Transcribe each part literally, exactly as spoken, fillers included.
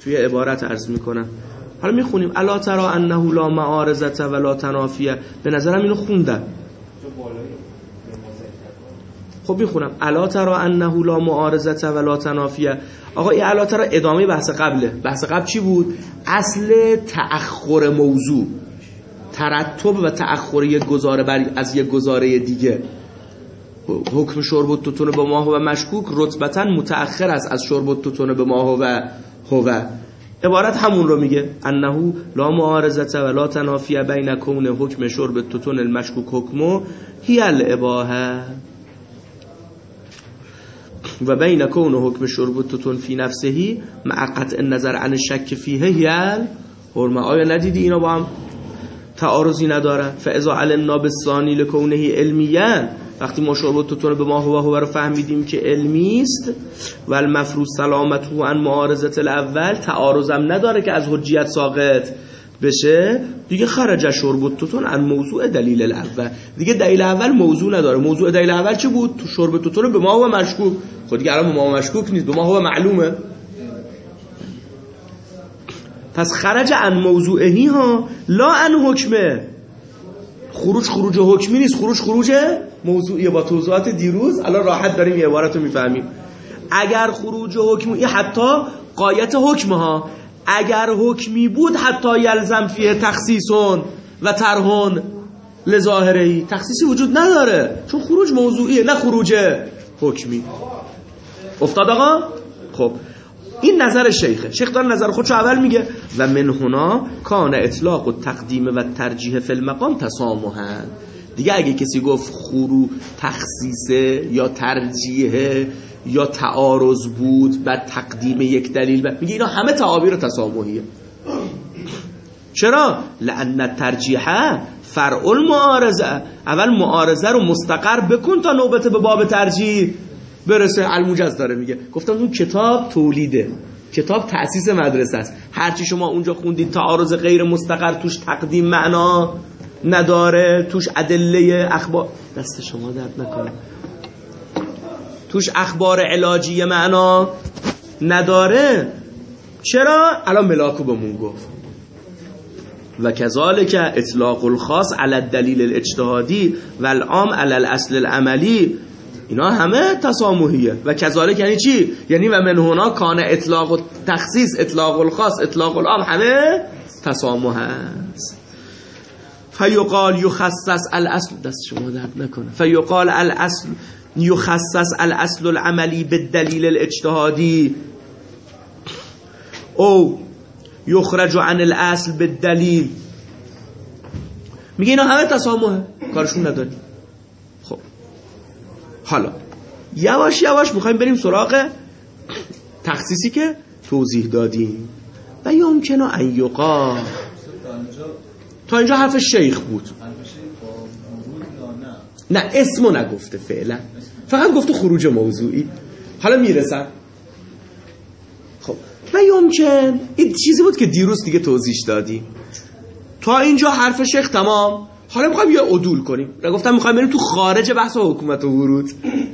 توی عبارت عرض میکنم. حالا میخونیم الا تری انه لا معارضه ولا تنافیه. به نظرم اینو خوندم. خب میخونم الا تری انه لا معارضه ولا تنافیه. آقا این الا تری ادامه بحث قبله. بحث قبل چی بود؟ اصل تأخر موضوع، ترتب و تأخر یک گزاره بر از یک گزاره دیگه. حکم شرب التتون به ما هو مشکوک رتبتا متأخر است از شرب التتون به ما هو هو. عبارت همون رو میگه انه لا معارضه ولا تنافیه بین کون حکم شرب التتون المشکوک حکمو هی الاباحه و بین کون حکم شرب التتون فی نفسه مع قطع النظر عن الشک فیه هی الحرمه. آیا ندیدی اینا با هم تعارضی نداره؟ فاذا علمنا بالثانی لکونه علمیه، وقتی ما شرب التتون به ما هو هو رو فهمیدیم که علمی است و المفروض سلامته عن معارضه الاول، تعارضم نداره که از حجیت ساقط بشه، دیگه خرج شرب التتون عن موضوع دلیل الاول. دیگه دلیل اول موضوع نداره. موضوع دلیل اول چه بود؟ تو شرب التتون به ما هو مشکوک. خود دیگه الان به ما هو مشکوک نیست، به ما هو معلومه. پس خرج عن موضوعهی ها لا عن حکمه. خروج خروج حکمی نیست، خروج خروج موضوعیه. با توضیحات دیروز الان راحت داریم این عبارت رو میفهمیم. اگر خروج حکمی، حتی غایت حکم ها، اگر حکمی بود حتی یلزم فیه تخصیصون و طرحون لظاهرهی، تخصیصی وجود نداره چون خروج موضوعیه نه خروج حکمی. افتاد آقا؟ خب این نظر شیخه. شیخ داره نظر خودشو اول میگه و من هنا کان اطلاق و تقدیم و ترجیح فی المقام تسامحن. دیگه اگه کسی گفت خورو تخصیصه یا ترجیحه یا تعارض بود بعد تقدیم یک دلیل بعد، میگه اینا همه تعابیر تسامحیه. چرا؟ لأن الترجیح فرع المعارضه. اول معارضه رو مستقر بکن تا نوبت به باب ترجیح برسه. الموجز داره میگه، گفتم اون کتاب تولیده، کتاب تأسیس مدرسه است. هرچی شما اونجا خوندید تعارض غیر مستقر توش تقدیم معنا نداره، توش ادله اخبار، دست شما درد نکنه، توش اخبار علاجی معنا نداره. چرا؟ الان ملاکو بهمون گفت و کذالک اطلاق الخاص علی الدلیل الاجتهادی و العام علی الاصل العملی، اینا همه تسامحیه. و کذالک یعنی چی؟ یعنی و من هنا کان اطلاق و تخصیص، اطلاق الخاص، اطلاق العام، همه تسامح است. فیقال یخصص الاصل، دست شما درد نکنه، فیقال الاصل یخصص الاصل العملی بالدلیل الاجتهادی او یخرج عن الاصل بالدلیل. میگه اینا همه تسامحه، کارشون نداری. خب حالا یواش یواش میخوایم بریم سراغ تخصیصی که توضیح دادیم. و یمکنه ان یقال، تا اینجا حرف شیخ بود، نه اسمو نگفته فعلا، فقط گفته خروج موضوعی. حالا میرسم. خب و یمکن، این چیزی بود که دیروز دیگه توضیح دادیم. تا اینجا حرف شیخ تمام. حالا میخوایم یه عدول کنیم. گفتم میخوایم بریم تو خارج بحث حکومت و ورود.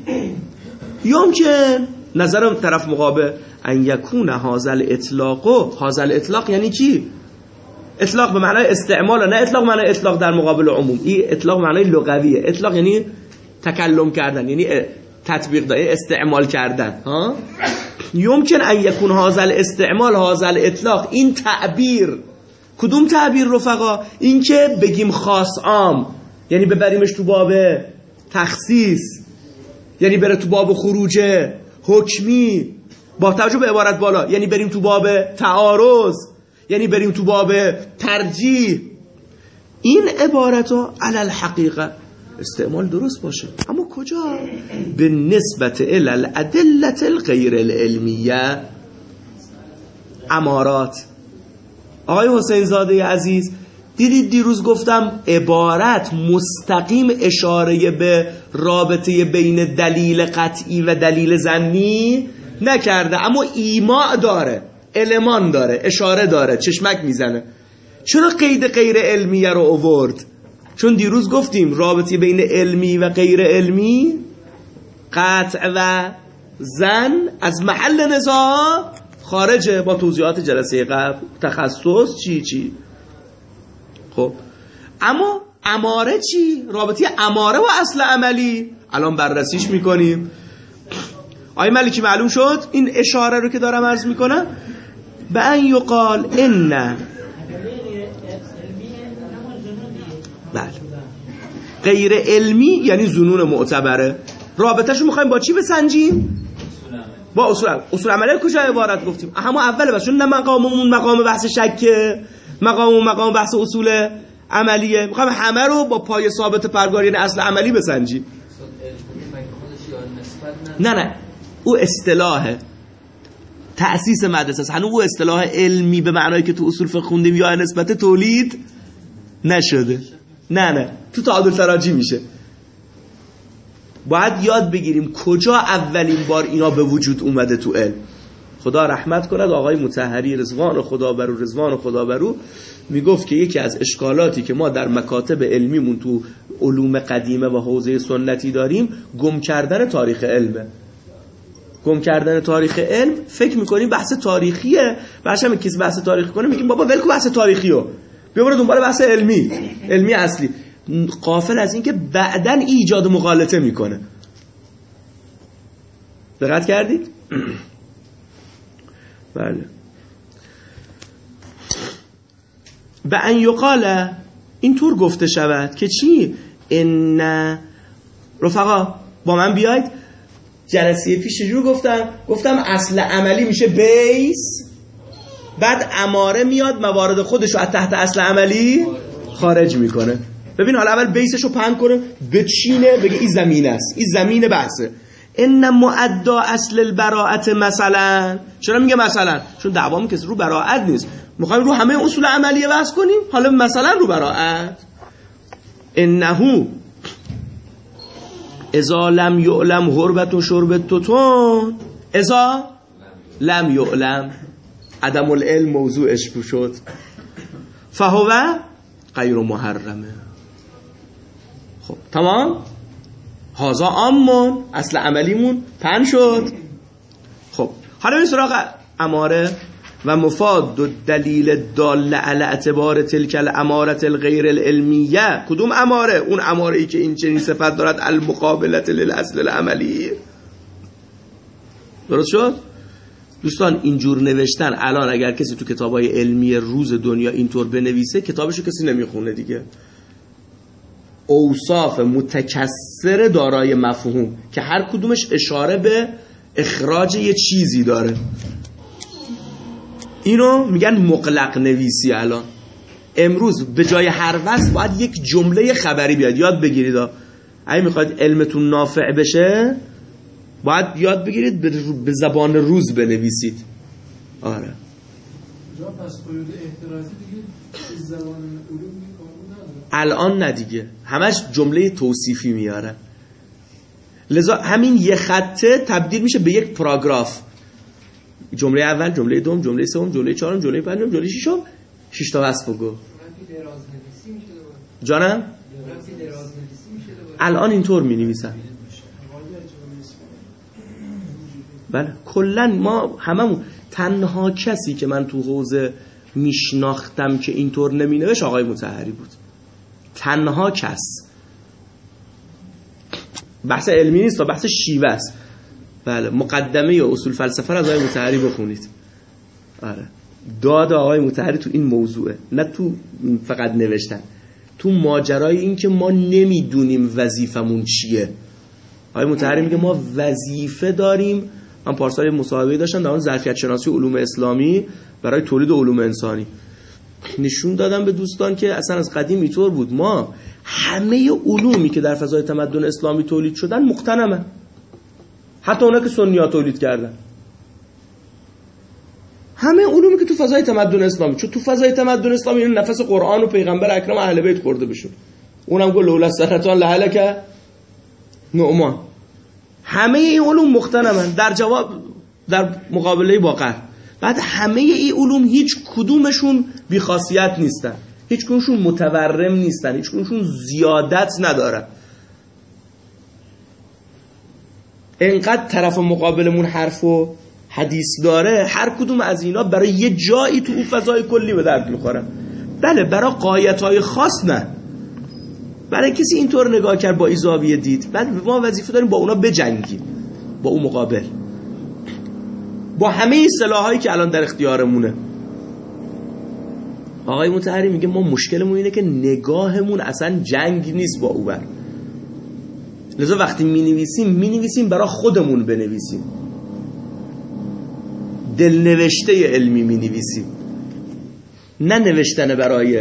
یمکن نظرم طرف مقابل ان یکون هازل اطلاق. و هازل اطلاق یعنی چی؟ اطلاق به معنای استعمال، نه اطلاق معنای اطلاق در مقابل عموم. این اطلاق معنای لغویه. اطلاق یعنی تکلم کردن، یعنی تطبیق دادن، استعمال کردن. ها یمکن ان یکون هازل استعمال هازل اطلاق، این تعبیر. کدوم تعبیر رفقا؟ این که بگیم خاص عام، یعنی ببریمش تو باب تخصیص، یعنی بره تو باب خروج حکمی با توجه به عبارت بالا، یعنی بریم تو باب تعارض، یعنی بریم تو باب ترجیح. این عبارت ها علی الحقیقه استعمال درست باشه، اما کجا؟ به نسبت الی الادله الغیر العلمیه. امارات. آقای حسین زاده عزیز دیدید دیروز گفتم عبارت مستقیم اشاره به رابطه بین دلیل قطعی و دلیل ظنی نکرده، اما ایماع داره، المان داره، اشاره داره، چشمک میزنه. چرا قید غیر علمیه رو آورد؟ چون دیروز گفتیم رابطه بین علمی و غیر علمی، قطع و ظن از محل نزاع خارجه با توضیحات جلسه قبل. تخصص چی چی. خب اما اماره چی؟ رابطه اماره و اصل عملی الان بررسیش میکنیم. آیه ملکی معلوم شد این اشاره رو که دارم عرض میکنم؟ به ان یقال ان بله غیر علمی یعنی ظنون معتبره. رابطه‌شو میخوایم با چی بسنجیم؟ با اصول عملی. اصول عملی کجا عبارت گفتیم؟ اما اول بس چون نه مقاممون مقام بحث شکه، مقاممون مقام بحث اصول عملیه، میخوایم همه رو با پای ثابت پرگار یعنی اصل عملی بسنجیم. نه نه او اصطلاحه تأسیس مدرسه است. هنوز او اصطلاح علمی به معنایی که تو اصول فقه خوندیم یا نسبت تولید نشده. نه نه تو تعادل تراجی میشه. باید یاد بگیریم کجا اولین بار اینا به وجود اومده تو علم. خدا رحمت کند آقای مطهری رضوان خدا برو رضوان خدا برو میگفت که یکی از اشکالاتی که ما در مکاتب علمیمون تو علوم قدیمه و حوزه سنتی داریم گم کردن تاریخ علمه. گم کردن تاریخ علم. فکر میکنیم بحث تاریخیه، بعدش هم کسی بحث تاریخی کنه میگیم بابا ولکو بحث تاریخیو بیا برو دنبال بحث علمی علمی اصلی، غافل از این که بعدن ایجاد مغالطه میکنه. دقت کردید؟ بله. به ان یقال اینطور گفته شود که چی؟ ان رفقا با من بیاید. جلسه پیش چجور گفتم؟ گفتم اصل عملی میشه بیس، بعد اماره میاد موارد خودش رو از تحت اصل عملی خارج میکنه. ببین حالا اول بیسش رو پهن کنه بچینه بگه این زمین است، این زمین بحثه. ان معدا اصل البراءت مثلا. چرا میگه مثلا؟ چون دعوام که رو براءت نیست، میخوایم رو همه اصول عملیه بحث کنیم. حالا مثلا رو براءت انه اذا لم یعلم حربت و شربت توتون اذا لم یعلم عدم العلم موضوعش شد فهو غیر محرمه. خب تمام. هازا آمون اصل عملیمون پن شد. خب حالا این سراغ اماره و مفاد و دلیل دال علی اعتبار تلک الامارت الغیر العلمیه. کدوم اماره؟ اون اماره ای که این چنین صفت دارد المقابلت للاصل العملی. درست شد؟ دوستان اینجور نوشتن الان اگر کسی تو کتابای علمی روز دنیا اینطور بنویسه کتابشو کسی نمیخونه دیگه. اوصاف متکثر دارای مفهوم که هر کدومش اشاره به اخراج یه چیزی داره، اینو میگن مقلق نویسی. الان امروز به جای هر وصف باید یک جمله خبری بیاد. یاد بگیرید اگه میخواید علمتون نافع بشه باید یاد بگیرید به زبان روز بنویسید. آره جا پس قیود احترازی دیگه زبان علوم الان نه دیگه، همش جمله توصیفی میاره. لذا همین یه خطه تبدیل میشه به یک پاراگراف. جمله اول، جمله دوم، جمله سوم، جمله چهارم، جمله پنجم، جمله ششم، شش تا وصف گو. جانم؟ الان اینطور می نویسن. بله کلا ما هممون، تنها کسی که من تو حوزه میشناختم که اینطور نمی نوشت آقای مطهری بود. تنها کس. بحث علمی نیست و بحث شیوه است. بله مقدمه یا اصول فلسفه را از آقای مطهری بخونید. آره داد آقای مطهری تو این موضوعه، نه تو فقط نوشتن، تو ماجرای این که ما نمیدونیم وظیفمون چیه. آقای مطهری میگه ما وظیفه داریم. من پارسال مصاحبه داشتم در اون ظرفیت شناسی علوم اسلامی برای تولید علوم انسانی، نشون دادم به دوستان که اصلا از قدیم اینطور بود. ما همه علومی که در فضای تمدن اسلامی تولید شدن مقتنمه، حتی اونا که سنی‌ها تولید کردن. همه علومی که تو فضای تمدن اسلامی، چون تو فضای تمدن اسلامی این نفس قرآن و پیغمبر اکرم اهل بیت خورده بشون، اونم گفت لولا سرطان لهلک نعمان. همه این علوم مقتنمن در جواب در مقابله با قهر. بعد همه این علوم هیچ کدومشون بی‌خاصیت نیستن، هیچ کدومشون متورم نیستن، هیچ کدومشون زیادت ندارن. انقدر طرف مقابلمون حرفو حدیث داره، هر کدوم از اینا برای یه جایی تو اون فضای کلی به درد میخوره. بله برای غایت‌های خاص نه، برای کسی اینطور نگاه کرد با ایزاویه دید، بعد ما وظیفه داریم با اونا بجنگیم، با اون مقابل، با همه سلاحایی که الان در اختیارمونه. آقای مطهری میگه ما مشکلمون اینه که نگاهمون اصلا جنگ نیست با اوبر، لذا وقتی مینویسیم مینویسیم برای خودمون بنویسیم، دل نوشته علمی مینویسیم، نه نوشتن برای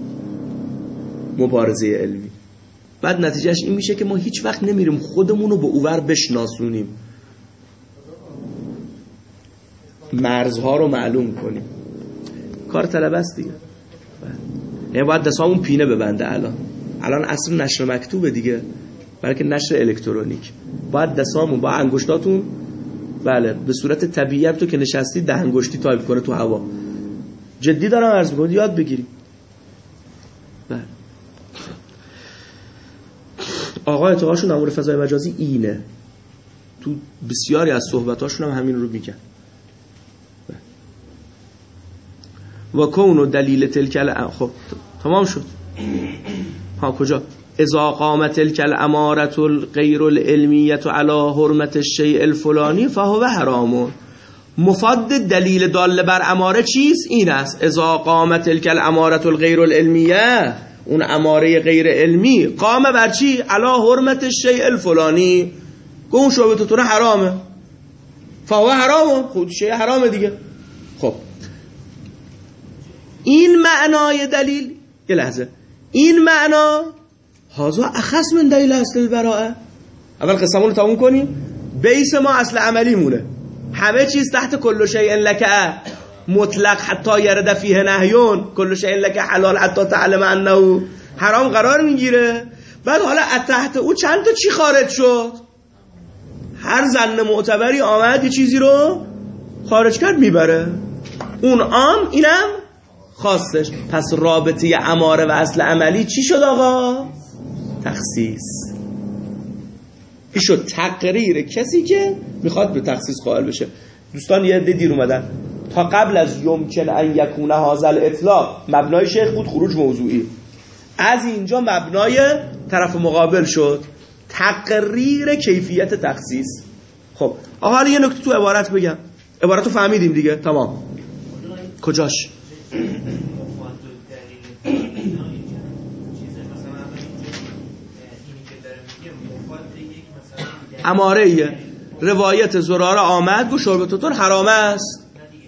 مبارزه علمی. بعد نتیجهش این میشه که ما هیچ وقت نمیریم خودمونو به اوور بشناسونیم، مرزها رو معلوم کنیم. کار طلب است دیگه. یعنی باید دستامون پینه ببنده. الان الان اصل نشر مکتوبه دیگه، بلکه نشر الکترونیک. باید دستامون با انگشتاتون، بله به صورت طبیعی هم تو که نشستی ده انگشتی تایپ کنه تو هوا. جدی دارم عرض میکنم، یاد بگیریم. بله آقا اعتقادشون در مورد فضای مجازی اینه، تو بسیاری از صحبتاشون هم همین رو میگن. و کون و دلیل تلکل. خب تمام شد. ها کجا؟ اذا قامت تلک الامارة الغیر العلمیة علی حرمت الشیء الفلانی فهو حرام. مفاد دلیل دال بر اماره چیست؟ این است: اذا قامت تلک الامارة الغیر العلمیة، اون اماره غیر علمی قام بر چی؟ علی حرمت الشیء الفلانی، اون شعبه تو حرامه، فهو حرام، خود شیء حرامه دیگه. خب این معنای دلیل، یه لحظه، این معنا هازا اخص من دلیل اصل البراءه. اول قسمون رو تموم کنیم. بیس ما اصل عملی مونه، همه چیز تحت کل شیء لک مطلق حتی یرد فیه نهیون، کل شیء لک حلال حتی تعلم انه حرام قرار میگیره. بعد حالا تحت او چند تا چی خارج شد؟ هر زن معتبری آمد یه چیزی رو خارج کرد میبره، اون عام اینم خاصش. پس رابطه اماره و اصل عملی چی شد آقا؟ تخصیص. این شد تقریر کسی که میخواد به تخصیص قائل بشه. دوستان یه عده دیر اومدن، تا قبل از یمکن ان یکون هذا الاطلاق مبنای شیخ بود خروج موضوعی، از اینجا مبنای طرف مقابل شد تقریر کیفیت تخصیص. خب آقا حالا یه نکته تو عبارت بگم، عبارت رو فهمیدیم دیگه، تمام. کجاش؟ اماره روایت زراره آمد گو شربتتون حرام است.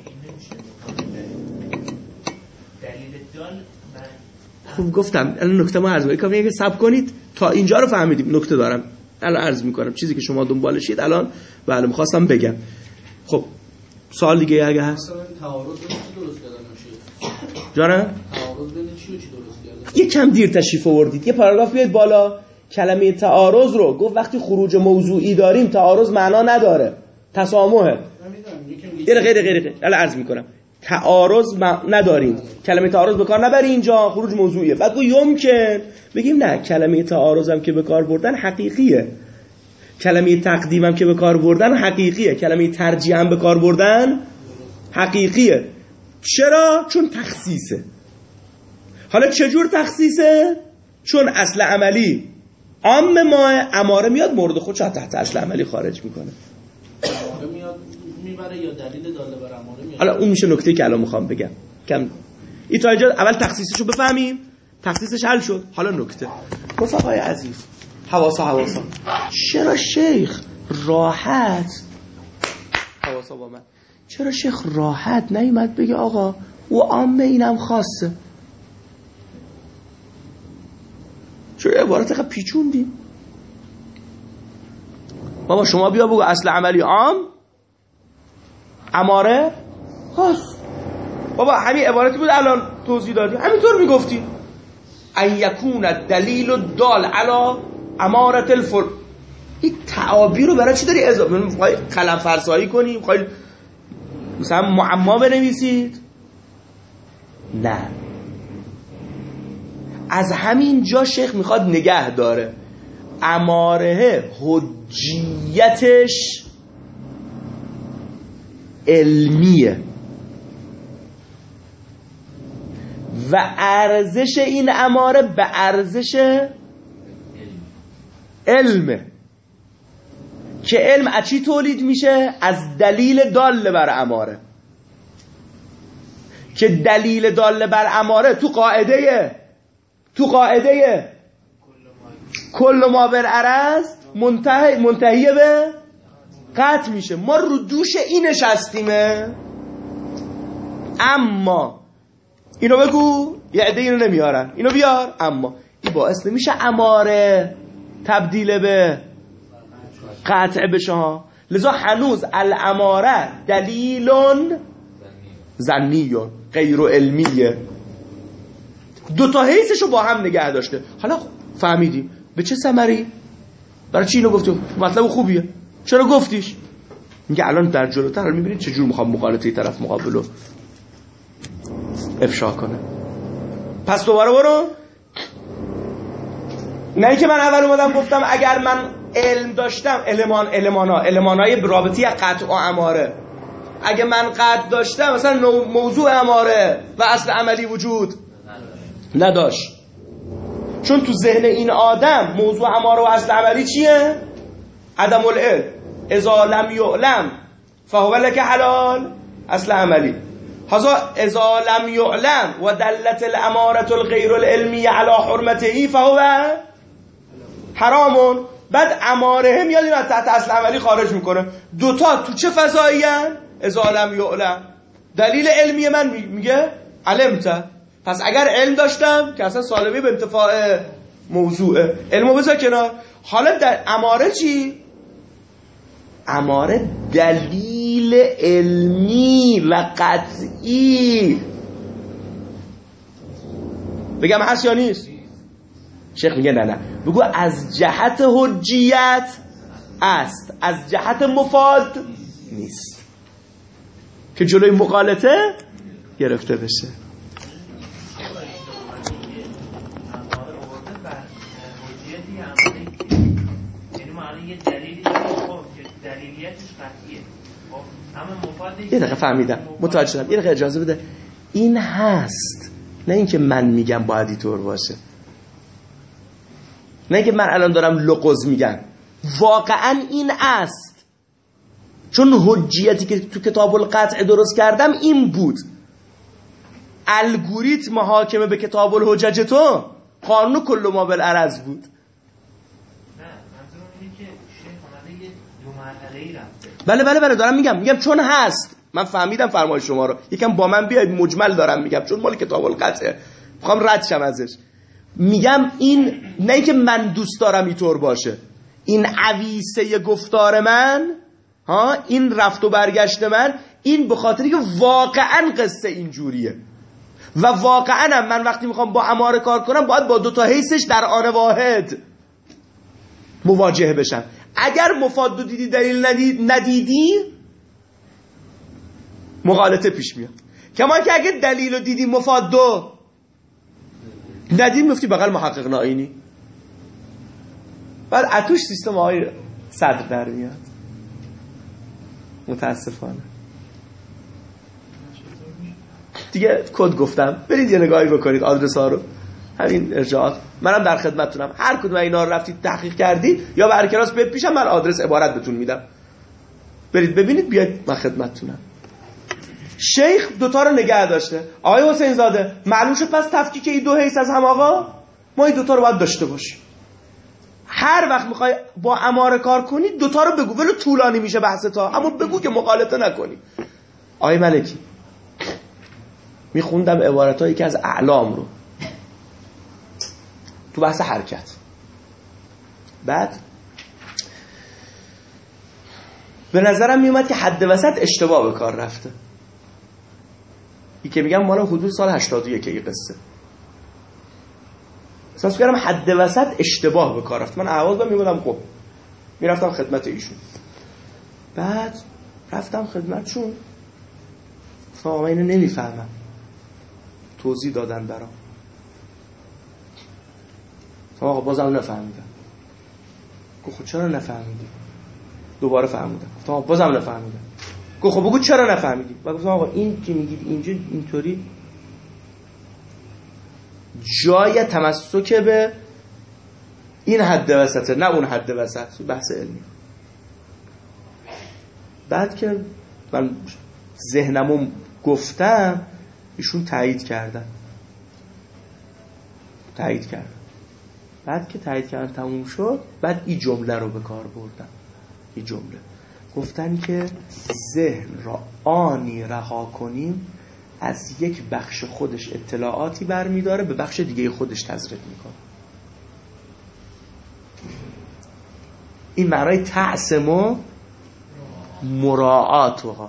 خب گفتم الان نکته ما عرض میکنم، اگه صبر کنید تا اینجا رو فهمیدیم. نکته دارم الان عرض میکنم، چیزی که شما دنبالشید الان بله میخواستم بگم. خب سوال دیگه اگه هست؟ تعارض بین چی درست کردن میشه؟ جانم؟ تعارض بین چی و چی درست کردن؟ یه کم دیر تشریف آوردید. یه پاراگراف بیاید بالا. کلمه تعارض رو گفت وقتی خروج موضوعی داریم تعارض معنا نداره، تسامحه. غیر غیر غیر غیر الان عرض میکنم تعارض نداریم، کلمه تعارض به کار نبری اینجا، خروج موضوعیه. بعد گفت یمکن بگیم نه، کلمه تعارضم که به کار بردن حقیقیه، کلمه تقدیمم که به کار بردن حقیقیه، کلمه ترجیح هم به کار بردن حقیقیه. چرا؟ چون تخصیصه. حالا چجور تخصیصه؟ چون اصل عملی عام ما اماره میاد مورد خودش تحت اصل عملی خارج میکنه. اماره میاد میبره یا دلیل داله بر اماره میاد. حالا اون میشه نکته که الان میخوام بگم. کم این تا اینجا اول تخصیصشو بفهمیم، تخصیصش حل شد. حالا نکته. رفقای عزیز، حواسا حواسا، چرا شیخ راحت حواسا با من چرا شیخ راحت نیومد بگه آقا او عامه اینم خاصه؟ چرا عبارت قبل پیچوندیم؟ بابا شما بیا بگو اصل عملی عام، اماره خاص. بابا همین عبارتی بود الان توضیح دادیم، همینطور میگفتی ان یکون دلیل دال علی امارت الفل. این تعابیر رو برای چی داری اضافه می‌خوای قلم فرسایی کنی؟ می‌خوای مثلا معما بنویسید؟ نه، از همین جا شیخ میخواد نگه داره اماره حجیتش علمیه و ارزش این اماره به ارزش علمه که علم از چی تولید میشه؟ از دلیل دال بر اماره، که دلیل دال بر اماره تو قاعده تو قاعده کل ما بالعرض منتهی منتهی به قطع میشه. ما رو دوش این نشستیمه. اما اینو بگو، یه عده اینو نمیارن، اینو بیار. اما این باعث نمیشه اماره تبدیل به قطع بشه ها. لذا هنوز الاماره دلیلون ظنیون غیر علمیه. دو تا حیثشو با هم نگه داشته. حالا فهمیدیم به چه ثمری؟ برای چی اینو گفتیم؟ مطلب خوبیه، چرا گفتیش؟ میگه الان در جلوتر میبینید چجور میخوام مقالطه طرف مقابلو افشا کنه. پس دوباره برو. نه اینکه من اول اومدم گفتم اگر من علم داشتم، علمان علمانا علمانای رابطی قطع و اماره، اگه من قطع داشتم مثلا موضوع اماره و اصل عملی وجود نداشت. چون تو ذهن این آدم موضوع اماره و اصل عملی چیه؟ عدم العلم. اذا لم یعلم فهو لک حلال اصل عملی. هذا اذا لم یعلم و دلت الاماره الغیر العلمی علی حرمته فهو حرامون. بعد اماره میاد اینو تحت اصل عملی خارج میکنه. دوتا تو چه فضایی هن؟ اذا لم یعلم دلیل علمی من میگه علمت. پس اگر علم داشتم که اصلا سالبی به انتفاع موضوعه، علمو بذار کنار. حالا در اماره چی؟ اماره دلیل علمی و قطعی. بگم هست یا نیست؟ شیخ میگه نه نه بگو از جهت حجیت است، از جهت مفاد نیست، که جلوی مقالطه گرفته بشه. یه دقیقه فهمیدم، متوجه شدم. یه دقیقه اجازه بده. این هست، نه اینکه من میگم باید اینطور باشه، نه اینکه من الان دارم لغز میگم، واقعا این است. چون حجیتی که تو کتاب القطع درست کردم این بود. الگوریتم محاکمه به کتاب الحجج تو قانون کل ما بالعرض بود. بله بله بله دارم میگم میگم چون هست. من فهمیدم فرمایش شما رو. یکم با من بیاید، مجمل دارم میگم چون مال کتاب القطعه، میخوام رد شم ازش. میگم این نه اینکه من دوست دارم اینطور باشه، این عویسه گفتار من ها، این رفت و برگشت من، این به خاطری که واقعا قصه اینجوریه و واقعا من وقتی میخوام با اماره کار کنم باید با دو تا حیثش در آن واحد مواجه بشم. اگر مفاد رو دیدی دلیل ندیدی مغالطه پیش میاد. کما که اگه دلیل رو دیدی مفاد دو ندید مفتی بغل محقق نائینی، بعد اتوش سیستم آقای صدر در میاد. متاسفانه دیگه کد گفتم، برید یه نگاهی بکنید آدرس ها رو، همین ارجاعات. منم در خدمتتونم، هر کدوم اینا رو رفتید تحقیق کردید یا به هر کلاس بیاد پیشم، من آدرس عبارت بهتون میدم، برید ببینید، بیاید من خدمتتونم. شیخ دوتا رو نگه داشته. آقای حسین زاده معلوم شد پس تفکیک این دو حیث از هم آقا ما این دوتا رو باید داشته باشیم. هر وقت میخوای با اماره کار کنی دوتا رو بگو، ولو طولانی میشه بحث تا، اما بگو که مغالطه نکنی. آقای ملکی میخوندم عبارتایی که از اعلام رو تو بحث حرکت، بعد به نظرم میومد که حد وسط اشتباه به کار رفته. این که میگم مال حدود سال هشتاد و یک این قصه، احساس کردم حد وسط اشتباه به کار رفت. من احواز با میبودم، خب میرفتم خدمت ایشون، بعد رفتم خدمتشون، گفتم آقا اینو نمیفهمم، توضیح دادن برام، گفتم آقا بازم نفهمیدم. گفت خب چرا نفهمیدی؟ دوباره فهمیدم. گفتم آقا بازم نفهمیدم. گفت خب بگو چرا نفهمیدی؟ و گفتم آقا این که میگید اینجا اینطوری جای تمسک به این حد وسطه نه اون حد وسط، بحث علمی. بعد که من ذهنمو گفتم ایشون تایید کردن تایید کردن بعد که تایید کردن تموم شد، بعد این جمله رو به کار بردم. این جمله گفتن که ذهن را آنی رها کنیم از یک بخش خودش اطلاعاتی برمیداره به بخش دیگه خودش تزریق میکنه. این معنای تعصم مراعاتها.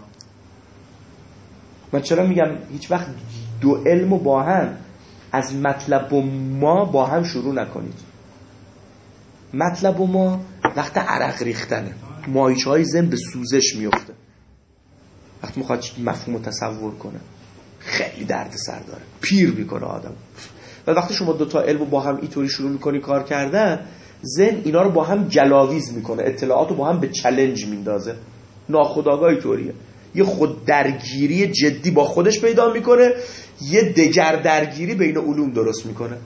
من چرا میگم هیچ وقت دو علمو با هم از مطلب و ما با هم شروع نکنید. مطلب و ما وقت عرق ریختنه، مایچه های ذهن به سوزش میفته وقتی میخواد مفهوم رو تصور کنه، خیلی درد سر داره، پیر میکنه آدم. و وقتی شما دوتا علم با هم اینطوری شروع میکنی کار کردن، ذهن اینا رو با هم جلاویز میکنه، اطلاعات رو با هم به چالش میندازه، ناخودآگاه طوریه. یه خود درگیری جدی با خودش پیدا میکنه، یه دگر درگیری بین علوم درست میکنه،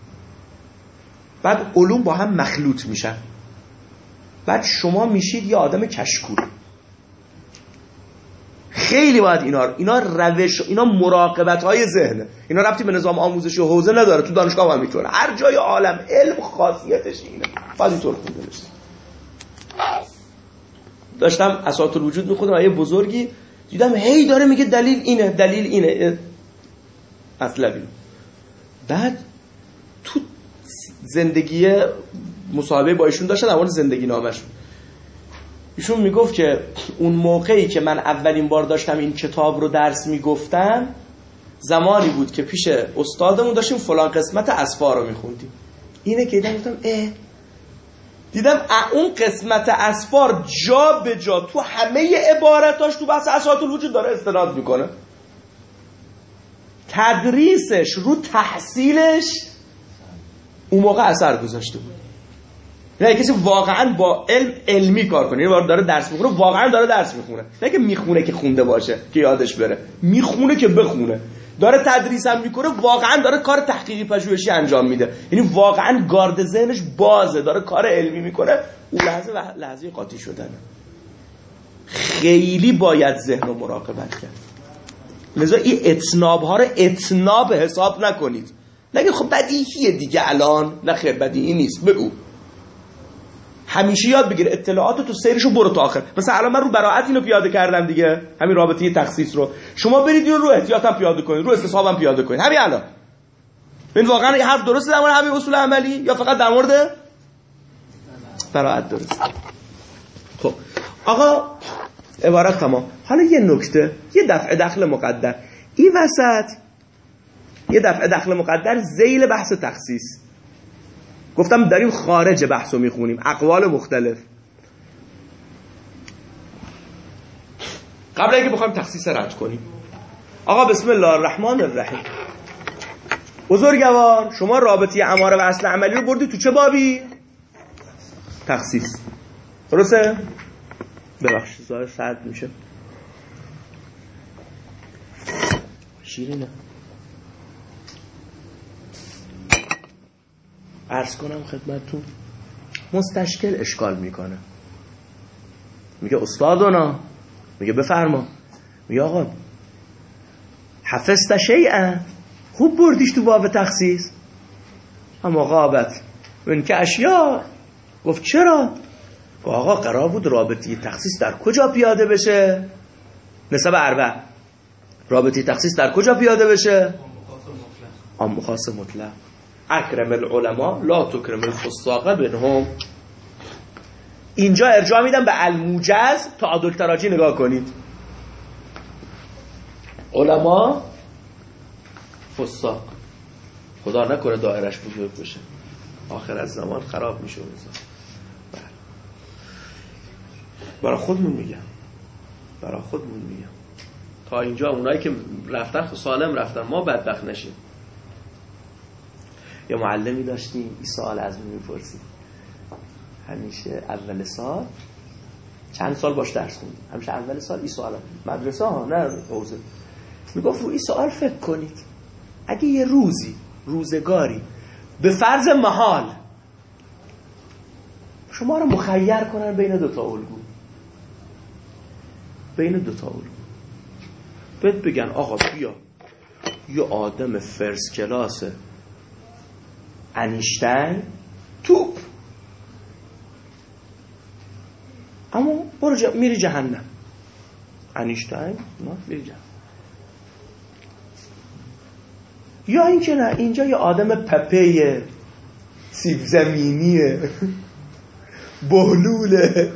بعد علوم با هم مخلوط میشن، بعد شما میشید یه آدم کشکول. خیلی باید اینا اینا روش اینا مراقبت های ذهنه. اینا ربطی به نظام آموزشی و حوزه نداره، تو دانشگاه هم میتونه، هر جای عالم علم خاصیتش اینه. باید اینطور خونده بشه. داشتم اساطیر الوجود میخوندم، یه بزرگی دیدم هی داره میگه دلیل اینه دلیل اینه مطلبی. بعد تو زندگی مصاحبه با ایشون داشتن، اول زندگی نامشون، ایشون میگفت که اون موقعی که من اولین بار داشتم این کتاب رو درس میگفتم، زمانی بود که پیش استادمون داشتیم فلان قسمت اسفار رو میخوندیم. اینه که دیدم گفتم اه دیدم اون قسمت اسفار جا به جا تو همه عبارتاش تو بحث اساطیر الوجود داره استناد میکنه. تدریسش رو تحصیلش اون موقع اثر گذاشته بود. نه کسی واقعا با علم علمی کار کنه، یعنی داره درس میخونه، واقعا داره درس میخونه، نه که میخونه که خونده باشه که یادش بره، میخونه که بخونه، داره تدریس هم میکنه، واقعا داره کار تحقیقی پژوهشی انجام میده، یعنی واقعا گارد ذهنش بازه، داره کار علمی میکنه. اون لحظه و لحظه قاطی شدنه. خیلی باید ذهن رو مراقبت کرد. لذا این اتناب ها رو اتناب حساب نکنید. نگه خب بدیهیه دیگه الان، نه خیر بدیهی نیست، بگو. همیشه یاد بگیر اطلاعات تو سیرشو برو تا آخر. مثلا الان من رو براعت اینو پیاده کردم دیگه، همین رابطه تخصیص رو. شما برید اینو رو احتیاطم پیاده کنید، رو استصحابم پیاده کنید همین الان. ببین واقعا این حرف درسته در مورد همین اصول عملی یا فقط در مورد براعت درسته؟ خب آقا عبارت تمام. حالا یه نکته، یه دفع دخل مقدر این وسط، یه دفع دخل مقدر ذیل بحث تخصیص. گفتم داریم خارج بحثو میخونیم، اقوال مختلف. قبل اینکه بخوایم تخصیص رد کنیم، آقا بسم الله الرحمن الرحیم. بزرگوار شما رابطه اماره و اصل عملی رو بردی تو چه بابی؟ تخصیص. درسته؟ ببخشید ظاهر سرد میشه. شیرینه. عرض کنم خدمتتون، مستشکل اشکال میکنه، میگه استادونا، میگه بفرما، میگه آقا حفظت شیئا، خوب بردیش تو باب تخصیص، اما غابت من که اشیا. گفت چرا؟ گفت آقا قرار بود رابطه تخصیص در کجا پیاده بشه؟ نسب اربع. رابطه تخصیص در کجا پیاده بشه؟ عام مخاص مطلق. اکرم العلماء لا تکرم الفساق بینهم. اینجا ارجاع میدم به الموجز، تعادل تراجی نگاه کنید. علما فساق، خدا نکنه دایرش بزرگ بشه، آخر از زمان خراب میشه. برای خودمون میگم، برای خودمون میگم تا اینجا اونایی که رفتن سالم رفتن، ما بدبخت نشیم. یه معلمی داشتیم این سوال از من میپرسید همیشه اول سال، چند سال باش درس خوندیم، همیشه اول سال این سوالا مدرسه ها نه حوزه، میگفت رو این سوال فکر کنید اگه یه روزی روزگاری به فرض محال شما رو مخیر کنن بین دوتا الگو، بین دوتا الگو بهت بگن آقا بیا یه آدم فرست کلاس انیشتین توپ، اما برو جا... میری جهنم. انیشتین نه میری جهنم. یا این که نه اینجا یه آدم پپه سیب زمینیه بهلوله،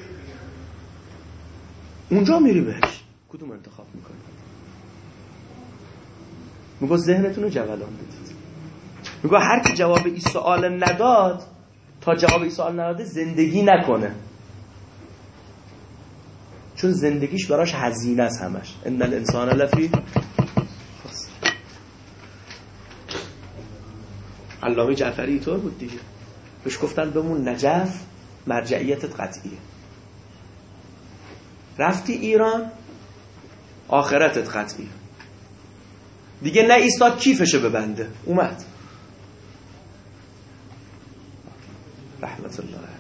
اونجا میری بهش، کدوم انتخاب میکنی؟ میگو ذهنتون رو جولان بدید. میگو هر کی جواب این سوال نداد، تا جواب این سوال نداده زندگی نکنه، چون زندگیش براش هزینه است همش. ان الانسان لفی علامه جعفری طور بود دیگه، بهش گفتن بمون نجف مرجعیتت قطعیه، رفتی ایران آخرتت قطعیه دیگه، نه ایستاد کیفشه ببنده اومد. رحمت الله علیه.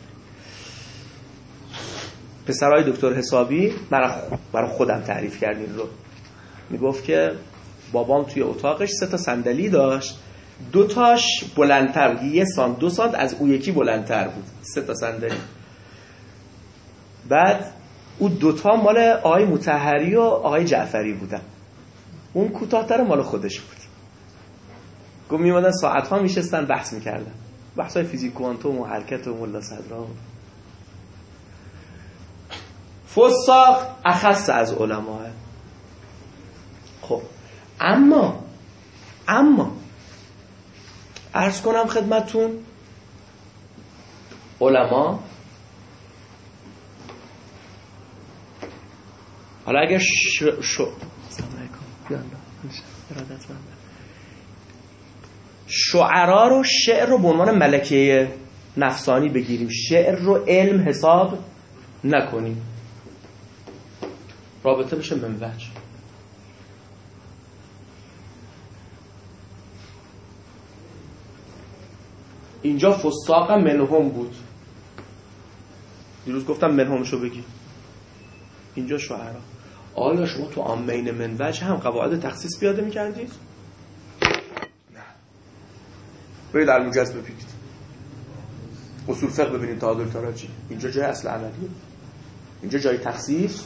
پسرای دکتر حسابی برای خودم تعریف کردین رو، میگفت که بابام توی اتاقش سه تا صندلی داشت، دو تاش بلندتر بود، یه سانت دو سانت از اون یکی بلندتر بود، سه تا صندلی. بعد اون دوتا مال آقای مطهری و آقای جعفری بودن، اون کوتاه‌تر مال خودش بود. گفت میومدن ساعت‌ها میشستن بحث میکردن، بحث‌های فیزیک کوانتوم و حرکت و ملا صدرا. فساق اخص از علماء. خب اما اما عرض کنم خدمتون علما، حالا اگر ش... ش... شعرا رو شعر رو به عنوان ملکه نفسانی بگیریم، شعر رو علم حساب نکنیم، رابطه بشه منوج. اینجا فساق منهم بود، دیروز گفتم منهمشو بگی، اینجا شعرا. آیا شما تو عامین منوج هم قواعد تخصیص پیاده میکردید؟ نه. برید الموجز ببینید، اصول فقه ببینید، تعادل تراجی. اینجا جای اصل عملیه، اینجا جای تخصیص.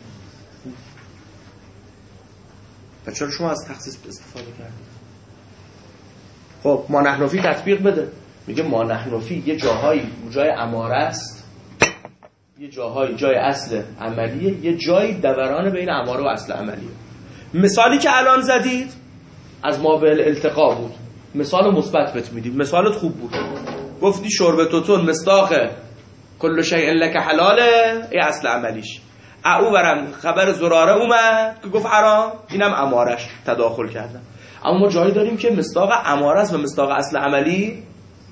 و چرا شما از تخصیص استفاده کردید؟ خب ما نحنفی تطبیق بده، میگه ما نحنفی یه جاهایی جای اماره است، یه جاهایی جای اصل عملیه، یه جایی دوران بین اماره و اصل عملیه. مثالی که الان زدید از ما به التقا بود، مثال مثبت بهت میدیم، مثالت خوب بود. گفتی شرب توتون مصداق کل شیء لک حلاله، ای اصل عملیش. او برم خبر زراره اومد که گفت حرام، اینم امارش تداخل کردن. اما ما جایی داریم که مصداق اماره است و مصداق اصل عملی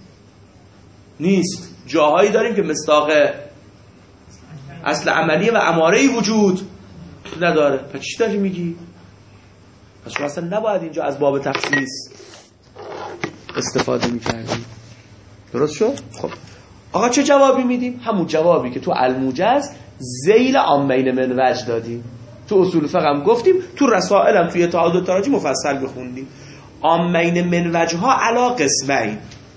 نیست، جاهایی داریم که مصداق اصل عملی و اماره‌ای وجود نداره. پس چی داری میگی؟ پس شما اصلا نباید اینجا از باب تخصیص استفاده میکردی. درست شد؟ خب آقا چه جوابی میدیم؟ همون جوابی که تو الموجز ذیل عامین منوج دادیم، تو اصول فقه هم گفتیم، تو رسائل هم توی تعادل تراجی مفصل بخوندیم. عامین منوج ها علا قسمین.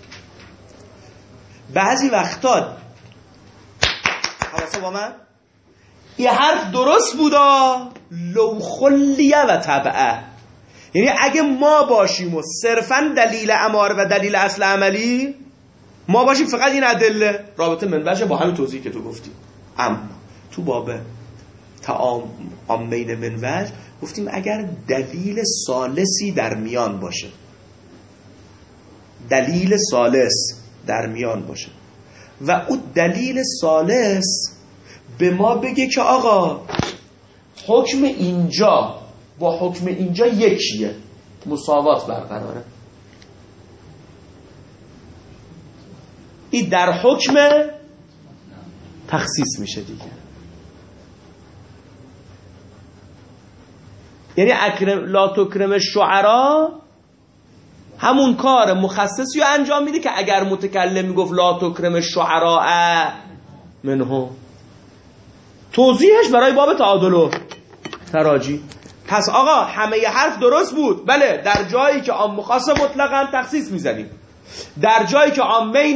بعضی وقتا حواسه با من یه حرف درست بودا لو خلیه و طبعه، یعنی اگه ما باشیم و صرفا دلیل اماره و دلیل اصل عملی ما باشیم، فقط این ادله رابطه منوج با همین توضیحی که تو گفتی. اما تو باب عامین منوج گفتیم اگر دلیل ثالثی در میان باشه، دلیل ثالث در میان باشه و اون دلیل ثالث به ما بگه که آقا حکم اینجا با حکم اینجا یکیه، مساوات برقراره، این در حکم تخصیص میشه دیگه. یعنی اکرم لا تکرم شعرا همون کار مخصصی رو انجام میده که اگر متکلم میگفت لا تکرم شعرا منه، توضیحش برای باب تعادل و تراجی. پس آقا همه ی حرف درست بود، بله در جایی که عام خاص مطلقاً تخصیص میزنیم، در جایی که عامین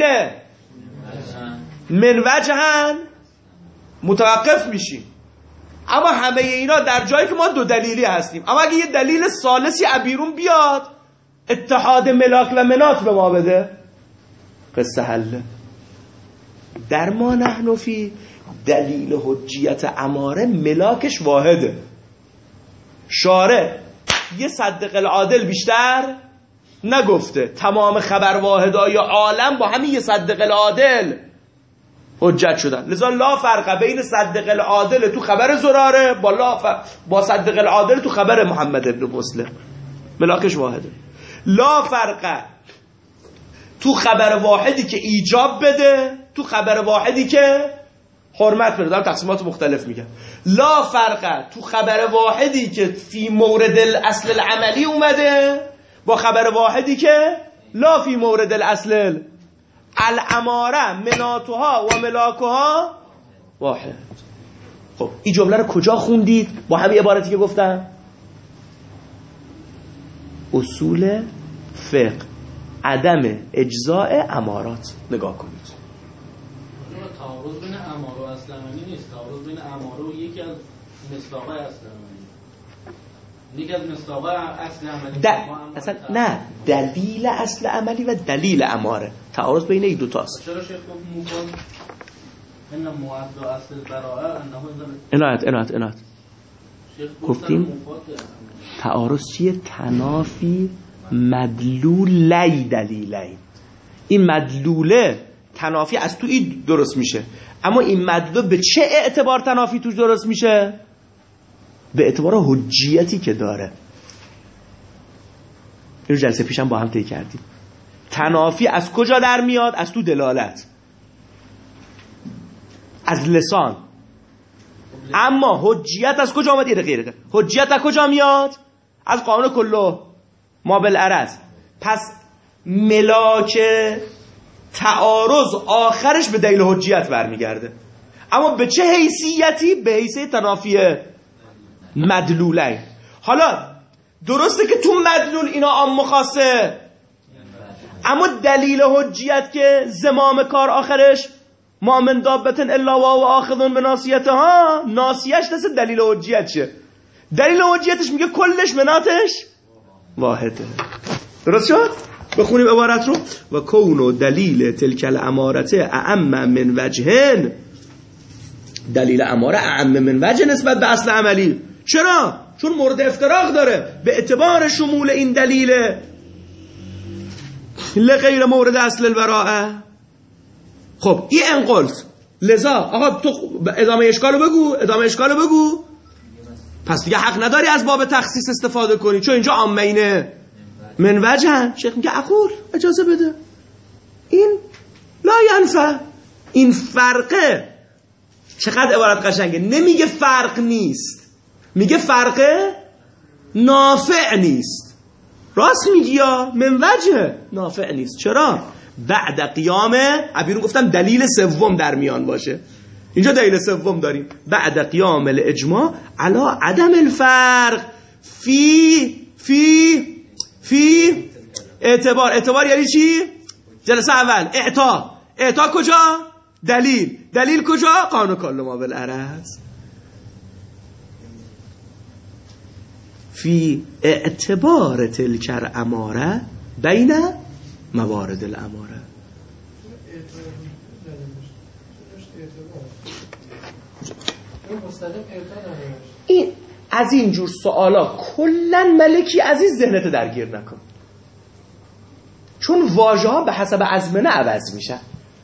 من وجهن متوقف میشیم، اما همه اینا در جایی که ما دو دلیلی هستیم. اما اگه یه دلیل ثالثی بیرون بیاد اتحاد ملاک و منات به ما بده، قصه حله. در ما نحن فی دلیل حجیت اماره ملاکش واحده، شارع یه صدق العادل بیشتر نگفته، تمام خبر واحدای عالم با همین یه صدق العادل حجت شدن. لذا لا فرق بین صدق العادل تو خبر زراره با لا ف... با صدق العادل تو خبر محمد ابن مسلم، ملاکش واحده. لا فرق تو خبر واحدی که ایجاب بده، تو خبر واحدی که حرمت بده. دارم تقسیمات مختلف میگم. لا فرق تو خبر واحدی که فی مورد الاصل العملی اومده با خبر واحدی که لا فی مورد الاصل الاماره مناتها و ملاکها واحد. خب این جمله رو کجا خوندید با همین عبارتی که گفتم؟ اصول فقه عدم اجزاء امارات. نگاه کنید. تعارض بین اماره و اصل عملی نیست، تعارض بین اماره و یکی از مصداقای اصل عملی، یکی از مصداقای اصل عملی د... اصلا نه، دلیل اصل عملی و دلیل اماره، تعارض بین این دو تاست. چرا شیخ موفق ان معد و اصل البراءه انه عنایت عنایت عنایت گفتیم تعارض چیه؟ تنافی مدلولی دلیلین. این مدلوله تنافی از تو این درست میشه، اما این مدلول به چه اعتبار تنافی توش درست میشه؟ به اعتبار حجیتی که داره. این جلسه پیشم با هم طی کردیم. تنافی از کجا در میاد؟ از تو دلالت، از لسان. اما حجیت از کجا آمد؟ یه دقیقه حجیت از کجا میاد؟ از قانون کله ما بالعرض. پس ملاک تعارض آخرش به دلیل حجیت برمیگرده، اما به چه حیثیتی؟ به حیثیت تنافی مدلولین. حالا درسته که تو مدلول اینا عام خاصه، اما دلیل حجیت که زمام کار آخرش ما من دابتن الا و آخذون به ناصیتها، ناصیهش دست دلیل حجیت چه؟ دلیل حجیتش میگه کلش مناتش واحده. درست شد؟ بخونیم عبارت رو. و کونو دلیل تلک الامارت اعم من وجهن، دلیل اماره اعم من وجه نسبت به اصل عملی. چرا؟ چون مورد افتراق داره به اعتبار شمول این دلیل لغیر مورد اصل البراءه. خب این انقلت. لذا آقا تو ادامه اشکالو بگو، ادامه اشکالو بگو. پس دیگه حق نداری از باب تخصیص استفاده کنی، چون اینجا عامینه من وجهن. شیخ میگه اقول اجازه بده، این لا ینفع، این فرقه. چقدر عبارت قشنگه. نمیگه فرق نیست، میگه فرقه نافع نیست. راست میگی یا من وجه نافع نیست. چرا؟ بعد قیام عبیرون گفتم دلیل سوم در میان باشه. اینجا دلیل سوم داریم، بعد قیام الاجماع علا عدم الفرق فی فی فی اعتبار. اعتبار یعنی چی؟ جلسه اول اعطا. اعطا کجا؟ دلیل. دلیل کجا؟ قانون کل ما بالعرض. فی اعتبار تلکر اماره بین موارد الاماره. این از این جور سوالا کلن ملکی عزیز ذهنت درگیر نکن، چون واژه ها به حسب ازمنه عوض میشن.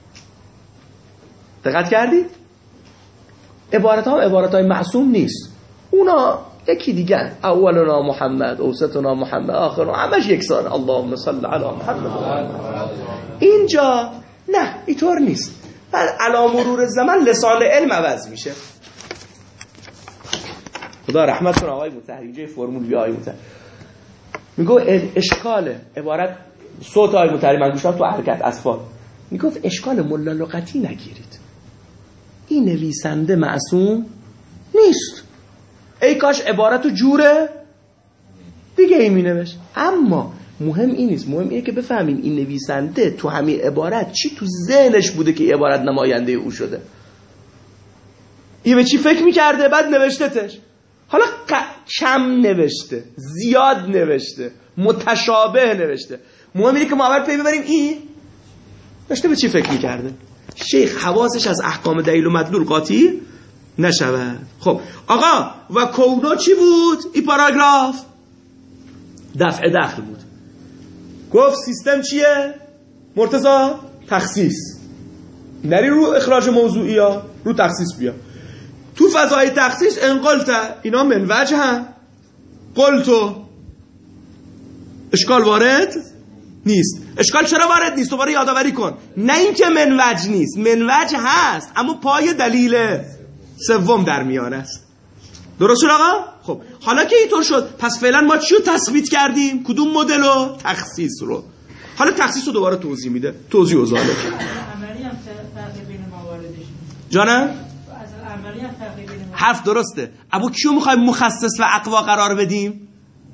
دقت کردید؟ عبارت ها عبارت های معصوم نیست، اونا یکی دیگه. اولنا محمد، اوسطنا محمد، آخرنا همش یکسان. اللهم صل علی محمد. اینجا نه اینطور نیست. علی مرور زمان لسان علم عوض میشه. خدا رحمت کنه آقای مطهری، اینجا فرمول بیا آقای مطهری میگو اشکال عبارت صوت آقای مطهری من گوشم تو حرکت اصفار میگفت اشکال ملا لغتی نگیرید، این نویسنده معصوم نیست، ای کاش عبارتو جوره دیگه ای می نوشت. اما مهم این نیست، مهم اینه که بفهمین این نویسنده تو همین عبارت چی تو ذهنش بوده که این عبارت نماینده او شده، این به چی فکر میکرده بعد نوشته‌تش. حالا کم نوشته، زیاد نوشته، متشابه نوشته، مهم اینه که ما اول پی ببریم این داشته به چی فکر میکرده. شیخ حواسش از احکام دلیل و مدلول قاطی نشود. خب آقا و کونا چی بود؟ این پاراگراف دفع دخل بود. گفت سیستم چیه؟ مرتضی تخصیص، نری رو اخراج موضوعی ها، رو تخصیص بیا. تو فضای تخصیص انقلت اینا من وجه هم قلتو اشکال وارد نیست. اشکال چرا وارد نیست؟ دوباره یادآوری کن، نه اینکه من وجه نیست، من وجه هست اما پای دلیل سوم در میان است. درست شد آقا؟ خب حالا که اینطور شد پس فعلا ما چی رو تثبیت کردیم؟ کدوم مدل رو؟ تخصیص رو. حالا تخصیص رو دوباره توضیح میده، توضیح و زاله عملی هم فرق بین مواردش جانم؟ اصلا عملی هم فرق بین مواردش. حرف درسته. ابو کیو میخوایم مخصص و اقوا قرار بدیم؟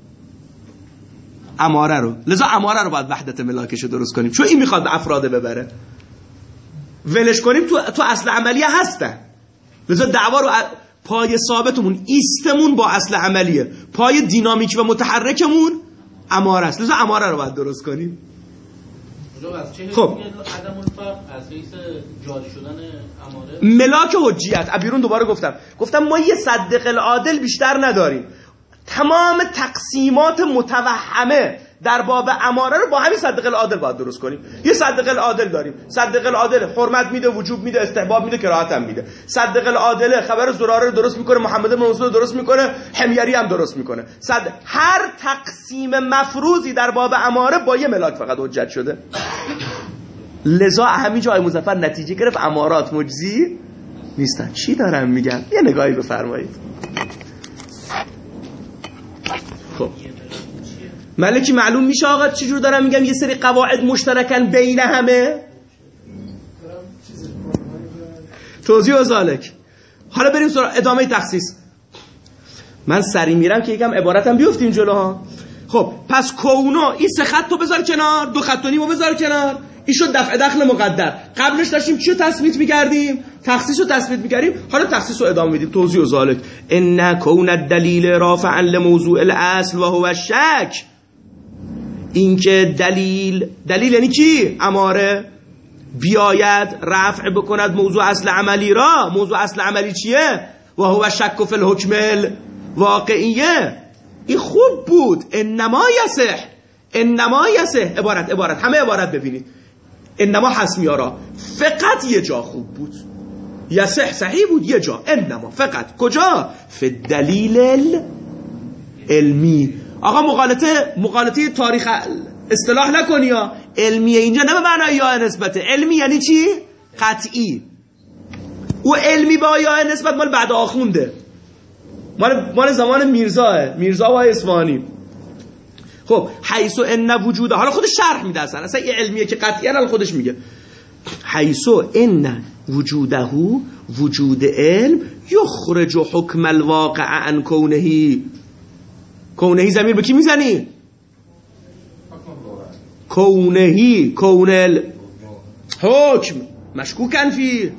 اماره رو. لذا اماره رو باید وحدت ملاکش رو درست کنیم، چون این میخواد افراد ببره. ولش کنیم تو تو اصل عملیه هستن. لذا دعوا رو پای ثابتمون ایستمون با اصل عملیه، پای دینامیک و متحرکمون اماره است. لذا اماره رو باید درست کنیم. خب عدم الفرق از حیث جاری شدن اماره ملاک حجیت ابیرون دوباره گفتم گفتم ما یه صدق العادل بیشتر نداریم، تمام تقسیمات متوهمه در باب اماره رو با همین صدق العادل باید درست کنیم. یه صدق العادل داریم، صدق العادل حرمت میده، وجوب میده، استحباب میده، کراهت هم میده. صدق العادل خبر زراره رو درست میکنه، محمد بن منصور رو درست میکنه، حمیری هم درست میکنه. صد هر تقسیم مفروضی در باب اماره با یه ملاک فقط حجت شده. لذا همینجا آقای مظفر نتیجه گرفت امارات مجزی نیستن. چی دارم میگم؟ یه نگاهی بفرمایید. خب ملکی معلوم میشه آقا چجور دارم میگم یه سری قواعد مشترکن بین همه؟ توضیح و ذالک. حالا بریم سراغ ادامه تخصیص. من سری میرم که یکم عبارتم بیفتیم جلوها. خب پس کونا این سه خط رو بذار کنار، دو خط و نیم رو بذار کنار، این شد دفع دخل مقدر. قبلش داشتیم چی رو تثبیت میکردیم؟ تخصیص رو تثبیت میکردیم. حالا تخصیص رو ادامه میدیم. توضیح و ذالک. ان کون الدلیل رافعا لموضوع الاصل و هو الشک. این که دلیل دلیل یعنی چی؟ اماره بیاید رفع بکند موضوع اصل عملی را. موضوع اصل عملی چیه؟ و هو شک فی الحکم الواقعیه. این خوب بود. انما یصح، انما یصح. عبارت عبارت همه عبارت ببینید. انما حسمیارا فقط یه جا خوب بود، یصح صحیح بود یه جا. انما فقط کجا؟ فی دلیل علمی. آقا مغالطه مغالطه تاریخ اصطلاح نکنی ها. علمیه اینجا نه به معنای یا نسبته. علمی یعنی چی؟ قطعی. و علمی با یا نسبت مال بعد آخونده، مال مال زمان میرزاه، میرزا و اصفهانی. خب حیث ان وجوده، حالا خودش شرح میده اصلا اصلا این علمیه که قطعی الان خودش میگه حیث ان وجوده وجود علم یخرج حکم الواقع عن کونهی. کونهی ضمیر به کی میزنی؟ کونهی، کون الحکم مشکوکن فی،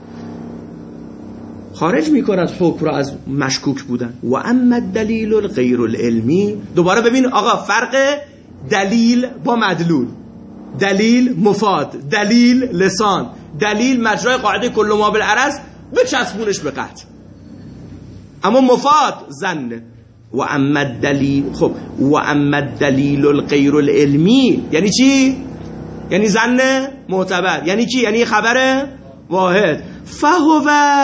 خارج میکند حکم را از مشکوک بودن. و اما الدلیل الغیر العلمی. دوباره ببین آقا فرق دلیل با مدلول. دلیل مفاد، دلیل لسان، دلیل مجرای قاعده کل ما بالعرض بچسبونش به قطع، اما مفاد ظن. و اما الدلیل، خب و اما الدلیل الغیر العلمی یعنی چی؟ یعنی ظن معتبر. یعنی چی؟ یعنی خبر واحد. فهو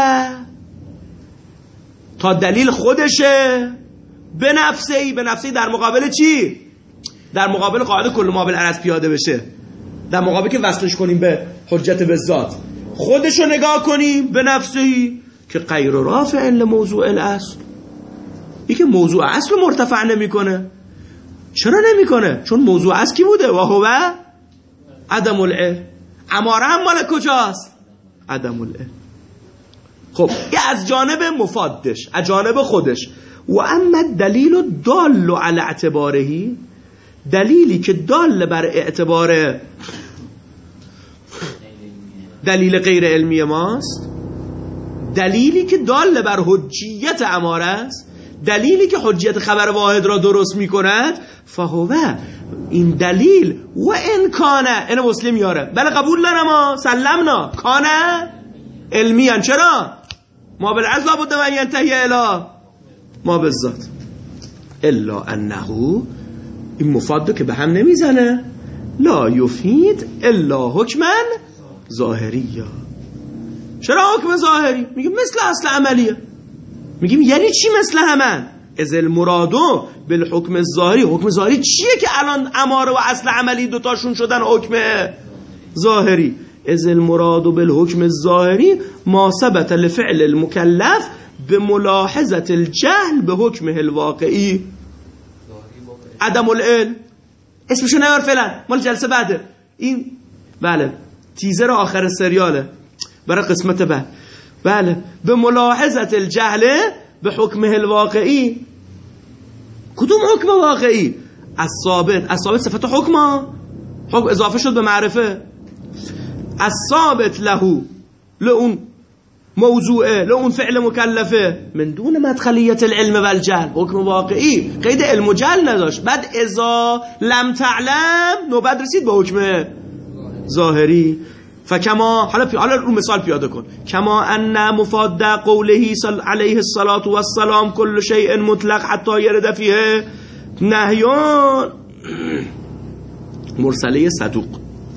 تا دلیل خودشه به نفسی، به نفسی در مقابل چی؟ در مقابل قاعده کل ما بالعرض پیاده بشه، در مقابل که وصلش کنیم به حجت به ذات، خودشو نگاه کنیم به نفسی که غیر رافع لموضوع الاصل. یکی موضوع اصل مرتفع نمیکنه. چرا نمیکنه؟ چون موضوع اصل کی بوده؟ و هو عدم العلم. اماره هم مال کجاست؟ عدم العلم. خب این از جانب مفادش، از جانب خودش. و اما دلیل دال علی اعتباره، دلیلی که دال بر اعتبار دلیل غیر علمی ماست، دلیلی که دال بر حجیت اماره است، دلیلی که حجیت خبر واحد را درست می کند، فهوه این دلیل و ان کانه، این مسلم یاره بله قبول دارم ها سلمنا کانه علمیان. چرا؟ ما بالعز لابد و ینتهی الی ما بالذات الا انه، این مفاده که به هم نمیزنه، لا یفید الا حکما ظاهریه. چرا حکم ظاهری؟ میگیم مثل اصل عملیه. میگیم یعنی چی مثل همن؟ از المرادو بالحکم الظاهری. حکم ظاهری چیه که الان اماره و اصل عملی دوتاشون شدن حکم ظاهری؟ از المرادو بالحکم الظاهری ما ثبت لفعل المکلف به ملاحظه الجهل به حکمه الواقعی عدم العلم. اسمشو نیار فعلا، مال جلسه بعده. این بله تیزر آخر سریاله برای قسمت بعد. بله به ملاحظه الجهل به حکمه الواقعی. کدوم حکم واقعی؟ از ثابت. از ثابت صفت حکم، حکم اضافه شد به معرفه. از ثابت لهو لون موضوعه، لون فعل مکلفه، من دون مدخلیت العلم و الجهل. حکم واقعی قید علم و جهل نداشت. بعد اذا لم تعلم نوبت رسید به حکم ظاهری. فکما، حالا حالا رو مثال پیاده کن، کما ان مفاد قوله صلی علیه الصلاة والسلام کل شیء مطلق حتی یرد فیه نهیان مرسله صدوق.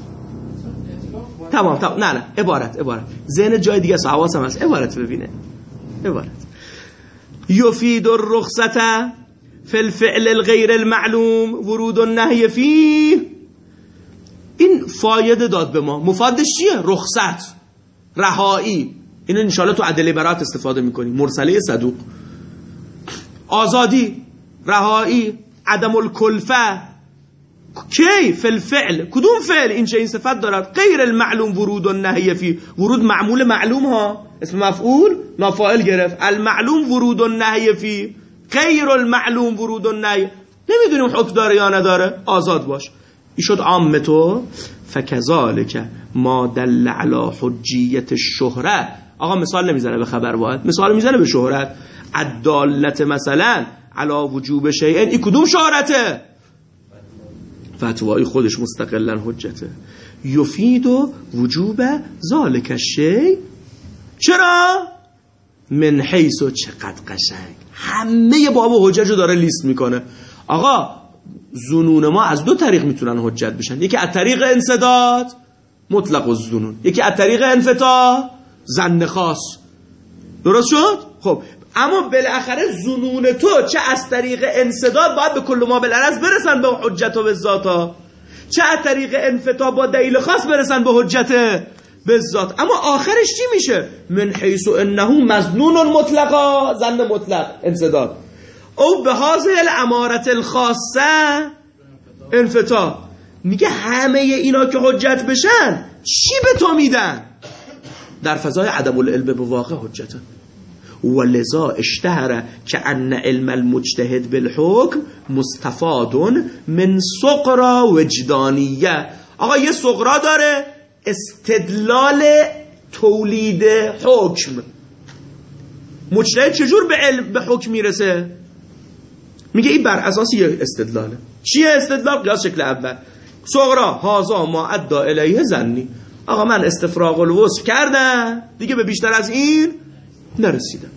تمام تمام نه نه عبارت عبارت ذهن جای دیگه است، حواسم هست. عبارت ببینه، عبارت یفید الرخصة فی الفعل الغیر المعلوم ورود النهی فیه. این فایده داد به ما. مفادش چیه؟ رخصت، رهایی. اینو انشالله تو ادله برات استفاده میکنیم. مرسله صدوق، آزادی، رهایی، عدم الکلفه. کی؟ فی الفعل. کدوم فعل؟ این چه این صفت دارد؟ غیر المعلوم ورود النهی فی. ورود معمول معلوم ها، اسم مفعول نافاعل گرفت. المعلوم ورود النهی فی، غیر المعلوم ورود النهی. نمیدونیم حکم داره یا نداره، آزاد باش. این شد عام تو. فکذالک ما دل علی حجیت الشهره. آقا مثال نمیزنه به خبر واحد، مثال میزنه به شهرت. الدالت مثلا علی وجوب شیء. این کدوم شهرته؟ فتوای خودش مستقلا حجته. یفید وجوب ذالک الشیء. چرا؟ من حیث. و چقدر قشنگ همه باب حجج رو داره لیست میکنه. آقا ظنون ما از دو طریق میتونن حجت بشن. یکی از طریق انسداد مطلق الظنون، یکی از طریق انفتاح ظن خاص. درست شد؟ خب اما بالاخره ظنون تو چه از طریق انسداد باید به کل ما بالعرض برسن به حجت و به ذاتا، چه از طریق انفتاح با دلیل خاص برسن به حجت به ذات. اما آخرش چی میشه؟ من حیث انه مظنون مطلقا، ظن مطلق انسداد، او به هذه الامارت الخاصه انفتاح. میگه همه اینا که حجت بشن چی به تو میدن؟ در فضای عدم العلم به واقع حجته. ولذا اشتهر که ان علم المجتهد بالحکم مستفاد من صغرا وجدانیه. آقا یه صغرا داره، استدلال تولید حکم. مجتهد چجور به علم به حکم میرسه؟ میگه این بر اساس یه استدلاله. چیه استدلال؟ قیاس شکل اول. صغرا هازا ما ادعا الیه ظنی. آقا من استفراغ الوصف کردم دیگه، به بیشتر از این نرسیدم.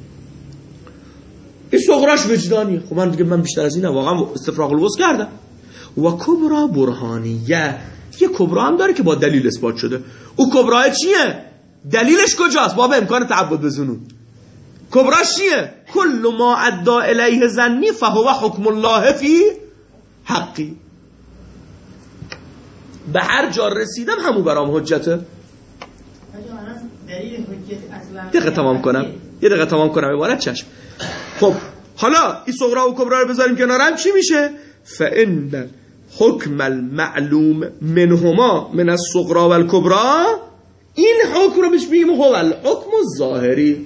این صغراش وجدانیه. خب من دیگه من بیشتر از این واقعا استفراغ الوصف کردم. و کبرا برهانیه. یه کبرا هم داره که با دلیل اثبات شده. او کبرا چیه؟ دلیلش کجاست؟ باب امکان تعبد به ظنون. کبراش چیه؟ کل ما ادعا الیه ظنی فهو حکم الله فی حقی. به هر جا رسیدم همون برام حجته. دقیقه تمام کنم یه دقیقه تمام کنم عبارت چشم. خب حالا این صغرا و کبرا رو بذاریم کنارم چی میشه؟ فإن حکم المعلوم منهما من الصغرا و الکبرا، این حکم رو بهش میگیم هو الحکم الظاهری.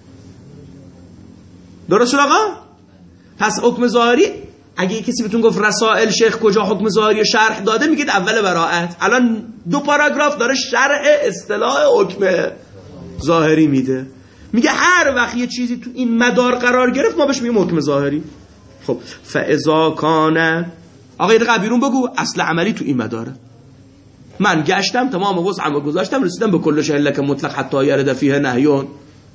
درست شد آقا؟ پس حکم ظاهری اگه کسی بهتون گفت رسائل شیخ کجا حکم ظاهری رو شرح داده، میگید اول براءت. الان دو پاراگراف داره شرح اصطلاح حکم ظاهری میده، میگه هر وقت یه چیزی تو این مدار قرار گرفت ما بهش میگیم حکم ظاهری. خب فاذا کان، آقا یه دقیقه بیرون بگو اصل عملی تو این مداره. من گشتم تمام وسعم گذاشتم رسیدم به کل شیء لک مطلق حتی یرد فیه نهیون.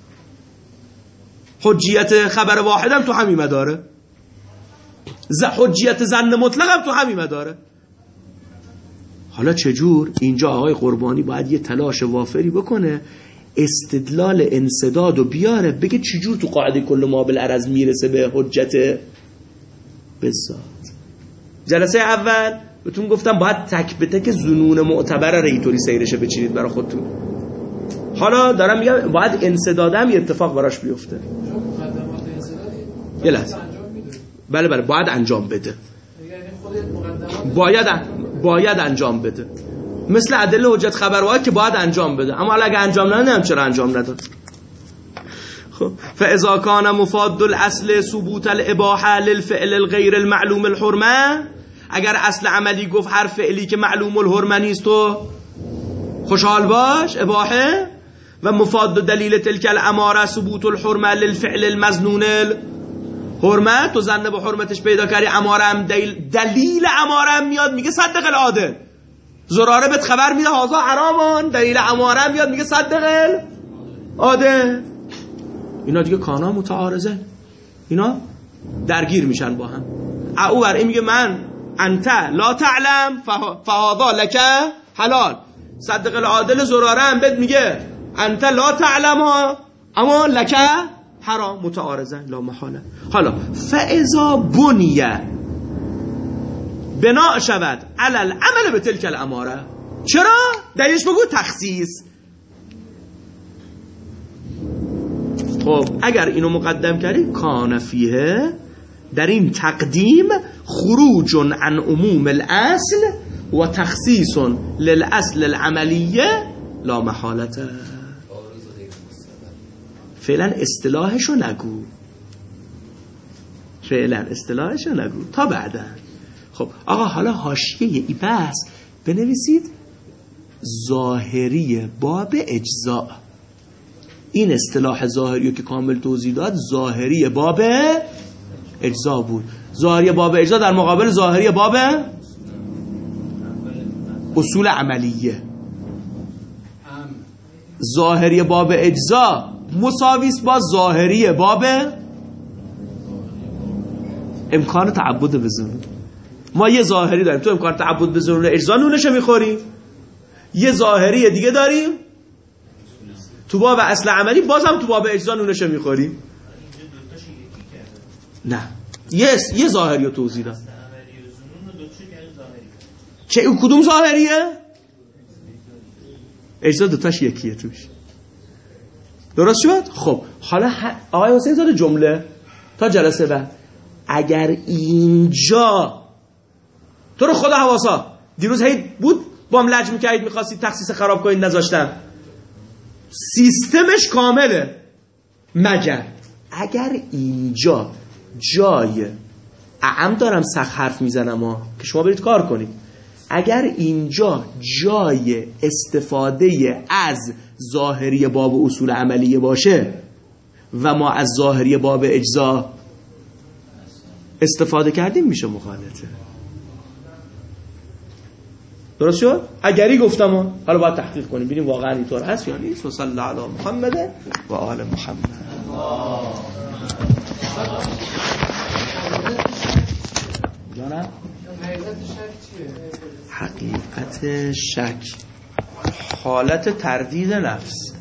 حجیت خبر واحدم تو همین مداره، ز حجیت ظن مطلقم تو همین مداره. حالا چجور؟ اینجا آقای قربانی باید یه تلاش وافری بکنه استدلال انسداد و بیاره، بگه چجور تو قاعده کل ما بالعرض میرسه به حجت بالذات. جلسه اول بهتون گفتم باید تک به تک ظنون معتبره رو اینطوری سیرشه بچینید برای خودتون. حالا دارم میگم باید انسدادم یه اتفاق براش بیفته. یه لحظه. بله بله باید انجام بده. باید باید انجام بده. مثل ادله حجت خبر واحد که باید انجام بده، اما اگه انجام نده نمیدونم چرا انجام نداد. خب فاذا کان مفاد الاصل ثبوت الاباحه للفعل الغیر المعلوم الحرمه، اگر اصل عملی گفت هر فعلی که معلوم الحرمه نیست تو خوشحال باش اباحه، و مفاد دلیل تلک الاماره ثبوت الحرمه للفعل المظنون الحرمه، تو زنه به حرمتش پیدا کردی اماره هم دلیل, دلیل اماره هم میاد میگه صدق العادل، زراره بهت خبر میده هازا حرامان، دلیل اماره هم میاد میگه صدق العادل. اینا دیگه کانا متعارضه، اینا درگیر میشن با هم. او بر این میگه من انت لا تعلم فهذا لک حلال، صدق العادل زراره هم بهت میگه انت لا تعلم ها اما لک حرام، متعارضه لا محاله. حالا فاذا بنیه بنا شود علی العمل به تلک الاماره، چرا؟ دلیلش بگو تخصیص. خب اگر اینو مقدم کردی کان فیه، در این تقدیم خروج عن عموم الاصل و تخصیص للاصل العملیه لا محالته. فعلا اصطلاحشو نگو، فعلا اصطلاحشو نگو تا بعدا. خب آقا حالا حاشیه ای بس بنویسید ظاهری باب اجزاء. این اصطلاح ظاهری که کامل توضیح داد ظاهری باب اجزاء بود. ظاهری باب اجزاء در مقابل ظاهری باب اصول عملیه. ظاهری باب اجزاء مساویس با ظاهری باب امکان تعبد به ظنون. ما یه ظاهری داریم تو امکان تعبد به ظنون اجزا نونشو میخوریم، یه ظاهری دیگه داریم تو باب اصل عملی بازم تو باب اجزا نونشو میخوریم. نه یس یه ظاهری رو توضیح داد. چه اون کدوم ظاهریه؟ اجزا دوتاش یکیه توش. درست شد؟ خب حالا آقای حسین زاده جمله تا جلسه بعد، اگر اینجا تو رو خدا حواسا دیروز هی بود بام لج میکردید میخواستید تخصیص خراب کنید نذاشتم، سیستمش کامله، مگر اگر اینجا جای اعم دارم سخت حرف میزنم ها که شما برید کار کنید، اگر اینجا جای استفاده از ظاهری باب اصول عملیه باشه و ما از ظاهری باب اجزا استفاده کردیم میشه مخالطه. درست شد؟ اگری گفتم ها. حالا باید تحقیق کنیم ببینیم واقعا اینطور هست یا نیست. و صلی الله علی محمد و آل محمد. جانم حقیقت شک حالت تردید نفس.